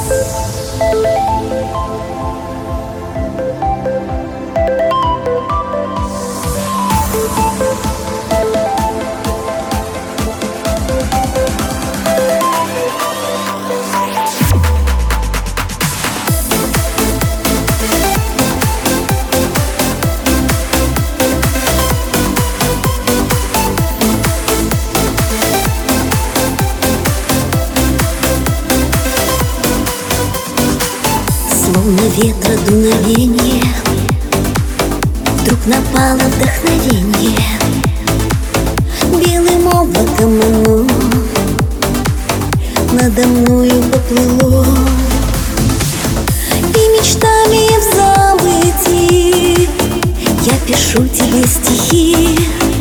Словно ветра дуновение, вдруг напало вдохновение. Белым облаком оно надо мною поплыло, и мечтами в забытии я пишу тебе стихи,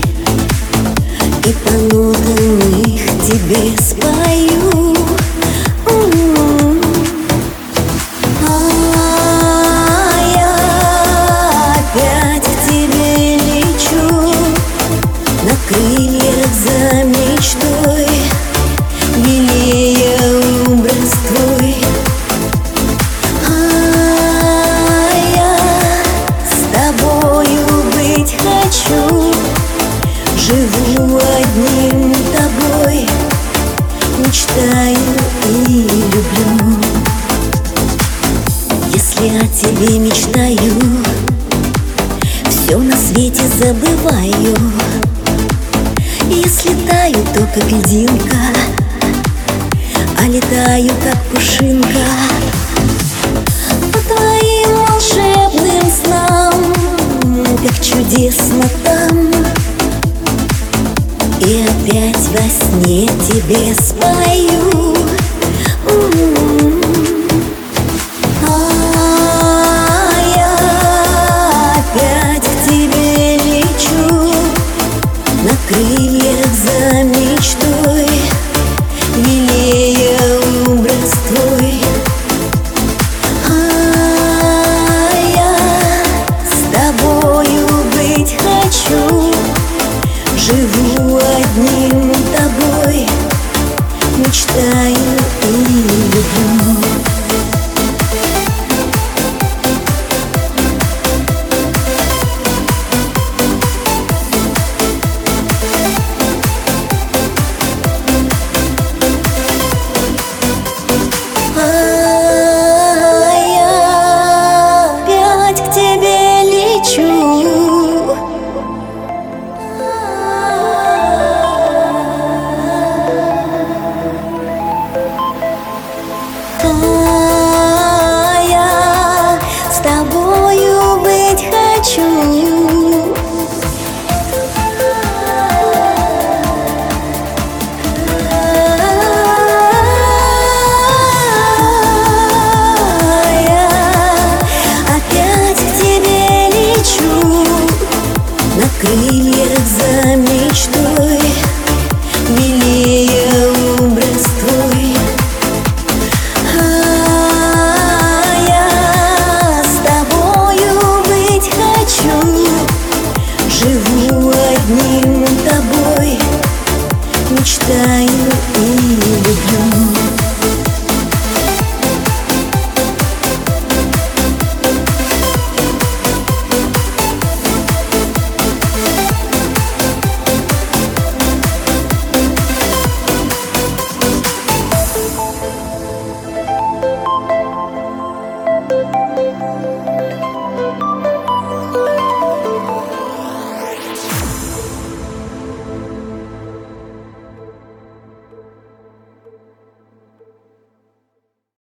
и по нотам их тебе спою. Крыльях за мечтой, белее образ твой. Я с тобою быть хочу, живу одним тобой, мечтаю и люблю. Если о тебе мечтаю, все на свете забываю. Если таю, то как льдинка, а летаю, как пушинка. По твоим волшебным снам, как чудесно там, и опять во сне тебе спою. Я опять к тебе лечу, на крыльях за мечтой, белее образ твой. Я с тобою быть хочу, живу одним тобой, мечтаю и люблю.